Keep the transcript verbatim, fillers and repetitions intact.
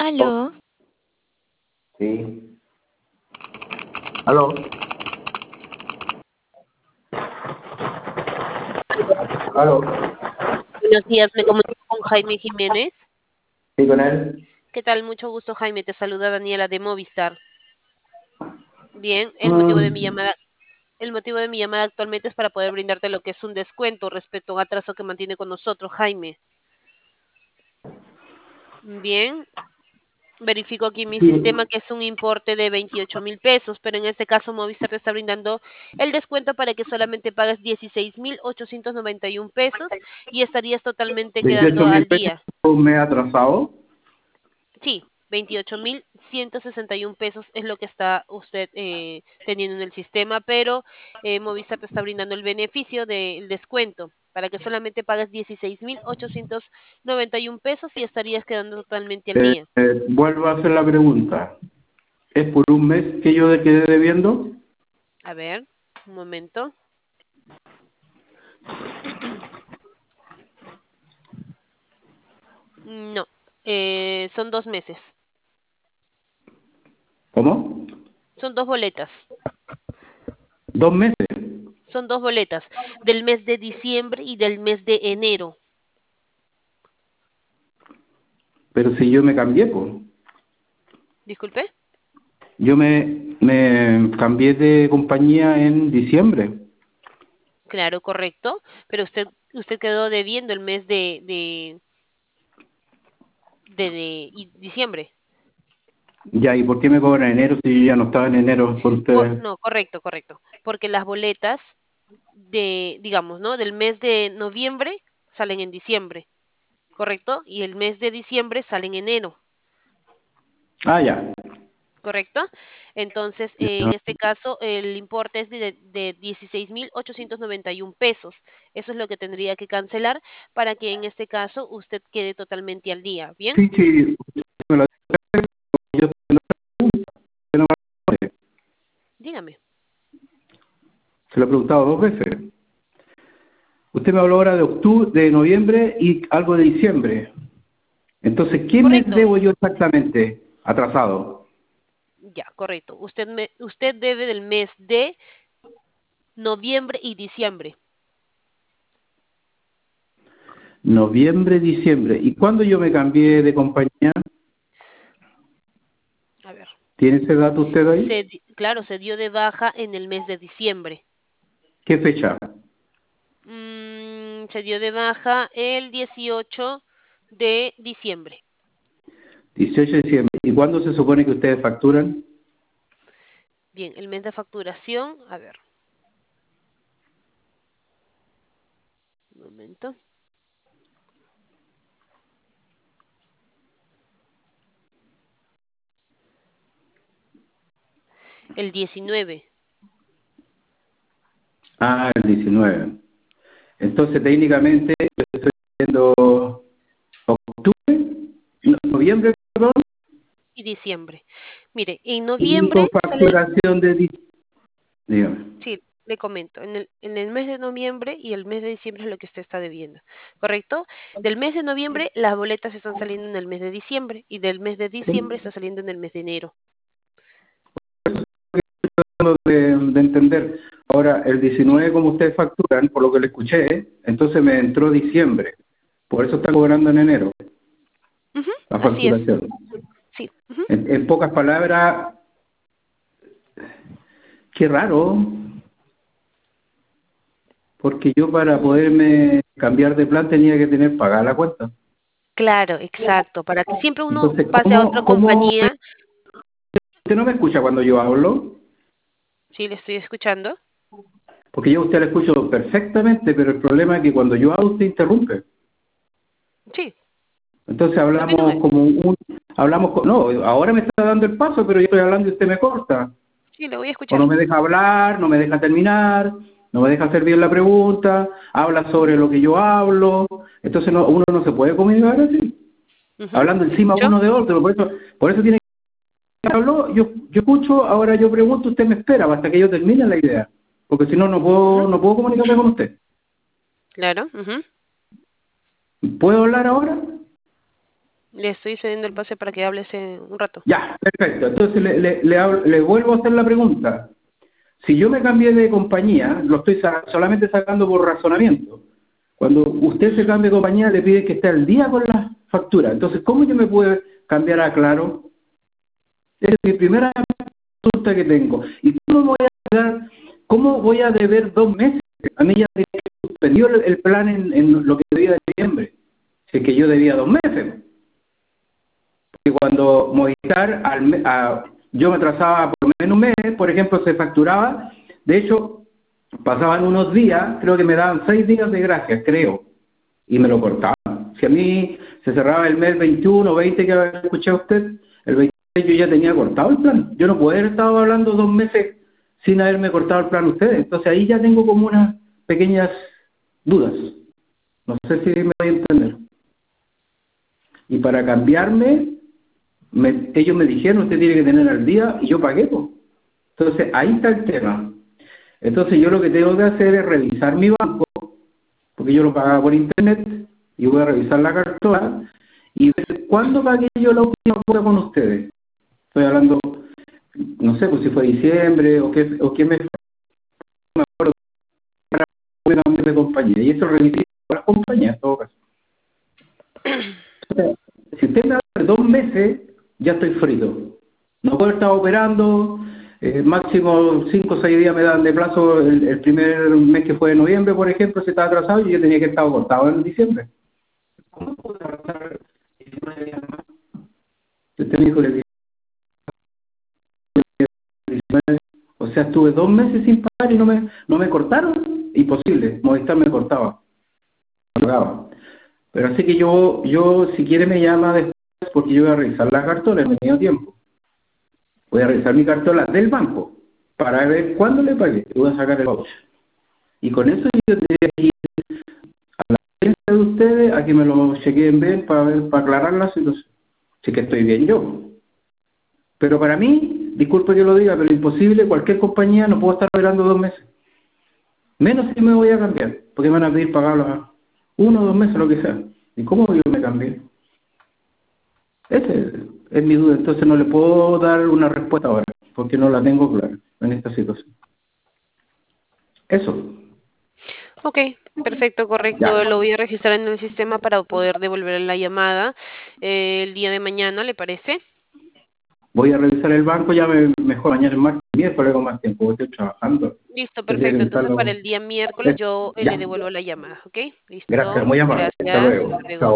Aló. Sí. ¿Aló? ¿Aló? Buenos días, me comunico con Jaime Jiménez. ¿Sí con él? ¿Qué tal? Mucho gusto, Jaime. Te saluda Daniela de Movistar. Bien, el motivo de mi Mm, llamada, el motivo de mi llamada actualmente es para poder brindarte lo que es un descuento respecto a un atraso que mantiene con nosotros, Jaime. Bien, verifico aquí en mi sistema sí. que es un importe de veintiocho mil pesos, pero en este caso Movistar te está brindando el descuento para que solamente pagues dieciséis mil ochocientos noventa y un pesos y estarías totalmente quedando veintiocho mil al pesos día. me he atrasado. Sí, veintiocho mil ciento sesenta y un pesos es lo que está usted eh, teniendo en el sistema, pero eh, Movistar te está brindando el beneficio del descuento para que solamente pagues dieciséis mil ochocientos noventa y un pesos y estarías quedando totalmente al Eh, día. eh, vuelvo a hacer la pregunta. ¿Es por un mes que yo de quedé debiendo? A ver, un momento. No, eh, son dos meses, ¿Cómo? son dos boletas, ¿Dos meses? son dos boletas del mes de diciembre y del mes de enero. Pero si yo me cambié, pues. Disculpe. Yo me, me cambié de compañía en diciembre. Claro, correcto, pero usted usted quedó debiendo el mes de, de de, de y diciembre. Ya, ¿y por qué me cobran en enero si yo ya no estaba en enero con Por, ustedes? no, correcto, correcto. Porque las boletas de, digamos, ¿no? Del mes de noviembre salen en diciembre, ¿correcto? Y el mes de diciembre salen en enero, Ah, ya. ¿correcto? Entonces, eh, en este caso, el importe es de, de dieciséis mil ochocientos noventa y un pesos. Eso es lo que tendría que cancelar para que en este caso usted quede totalmente al día, ¿bien? Sí, sí, me lo yo se lo Dígame. se lo he preguntado dos veces. Usted me habló ahora de octubre, de noviembre y algo de diciembre. Entonces, ¿qué mes Correcto. debo yo exactamente atrasado? Ya, correcto. Usted me, usted debe del mes de noviembre y diciembre. Noviembre, diciembre. ¿Y cuándo yo me cambié de compañía? A ver. ¿Tiene ese dato usted ahí? Se, di- claro, se dio de baja en el mes de diciembre. ¿Qué fecha? Mm, se dio de baja el dieciocho de diciembre. dieciocho de diciembre. ¿Y cuándo se supone que ustedes facturan? Bien, el mes de facturación, a ver, un momento. El diecinueve. Ah, el diecinueve. Entonces, técnicamente, yo estoy viendo octubre, no, noviembre, perdón, Y diciembre. Mire, en y con noviembre sale, facturación de diciembre. Dígame. sí, le comento, en el, en el mes de noviembre y el mes de diciembre es lo que usted está debiendo, ¿correcto? Del mes de noviembre las boletas están saliendo en el mes de diciembre y del mes de diciembre Sí. está saliendo en el mes de enero. De, de entender. Ahora, el diecinueve, como ustedes facturan, por lo que le escuché, entonces me entró diciembre. Por eso está cobrando en enero Ujú, la así es, facturación. sí. Ujú. En, en pocas palabras, qué raro, porque yo para Mm, poderme cambiar de plan tenía que tener pagada la cuenta. claro, exacto. Para que siempre uno Entonces, pase a otra ¿cómo, cómo compañía, usted no me escucha cuando yo hablo? sí, le estoy escuchando. Porque yo a usted le escucho perfectamente, pero el problema es que cuando yo hablo usted interrumpe. Sí, Entonces hablamos continúe. como un, hablamos, co- no, ahora me está dando el paso, pero yo estoy hablando y usted me corta. Sí, le voy a O no escuchar. me deja hablar, no me deja terminar, no me deja hacer bien la pregunta, habla sobre Ujú, lo que yo hablo. Entonces no, uno no se puede comunicar así, ujú, hablando le encima escucho. uno de otro. Por eso, por eso tiene que hablar, yo, yo escucho, ahora yo pregunto, usted me espera hasta que yo termine la idea. Porque si no, no Ujú, puedo, no puedo comunicarme con usted. claro. Ujú. ¿Puedo hablar ahora? Le estoy cediendo el pase para que hable ese un rato. Ya, perfecto. Entonces le, le, le, hablo- le vuelvo a hacer la pregunta. Si yo me cambié de compañía, lo estoy sa- solamente sacando por razonamiento. Cuando usted se cambia de compañía, le pide que esté al día con la factura. Entonces, ¿cómo yo me puedo cambiar a Claro? Es mi primera consulta que tengo. ¿Y cómo voy a pagar, cómo voy a deber dos meses? A mí ya me suspendió el, el plan en, en lo que debía de diciembre. Si es que yo debía dos meses. Y cuando Movistar, al, me- a, yo me trazaba por lo menos un mes, por ejemplo, se facturaba. De hecho, pasaban unos días, creo que me daban seis días de gracia, creo, y me lo cortaban. Si a mí se cerraba el mes veintiuno, veinte que escuché a usted, el veintiséis yo ya tenía cortado el plan. Yo no puedo haber estado hablando dos meses sin haberme cortado el plan ustedes. Entonces ahí ya tengo como unas pequeñas dudas. No sé si me voy a entender. Y para cambiarme, me- ellos me dijeron, usted tiene que tener al día, y yo pagué, pues. Entonces ahí está el tema. Entonces yo lo que tengo que hacer es revisar mi banco, porque yo lo pagaba por internet, y voy a revisar la cartola y ver cuándo pagué yo la última cuota con ustedes. Estoy hablando, no sé, pues si fue diciembre o qué, o qué mes, no me acuerdo, para poder cambiar de compañía. Y eso lo revisé con las compañías, en todo caso. Entonces, si usted me hace dos meses, ya estoy frito. No puedo estar operando, eh, máximo cinco o seis días me dan de plazo el, el primer mes que fue de noviembre, por ejemplo, se estaba atrasado y yo tenía que estar cortado en diciembre. ¿Cómo puedo atrasar diecinueve días más? Usted me dijo que el diecinueve, o sea, estuve dos meses sin pagar y no me, no me cortaron. Imposible, Movistar me cortaba, me pagaba. Pero así que yo, yo si quiere me llama después porque yo voy a revisar la cartola, no he tenido tiempo. Voy a revisar mi cartola del banco para ver cuándo le pagué. Y voy a sacar el voucher. Y con eso yo tendría que ir a la agencia de ustedes a que me lo chequeen bien para ver, para aclarar la situación. Así que estoy bien yo. Pero para mí, disculpe que lo diga, pero imposible, cualquier compañía no puedo estar operando dos meses. Menos si me voy a cambiar, porque me van a pedir pagarlo a uno o dos meses, lo que sea. ¿Y cómo yo me cambié? Esa es, es mi duda. Entonces no le puedo dar una respuesta ahora, porque no la tengo clara en esta situación. Eso. Ok, perfecto, correcto. Ya. Lo voy a registrar en el sistema para poder devolver la llamada eh, el día de mañana, ¿le parece? Voy a revisar el banco, ya me, mejor mañana el martes, miércoles con más tiempo, porque estoy trabajando. Listo, Tendría que perfecto. Entonces revisarlo. para el día miércoles Eh, yo eh, le Ya. devuelvo la llamada, ¿ok? Gracias, Listo, muy amable. Hasta gracias. luego. Hasta luego. Chao.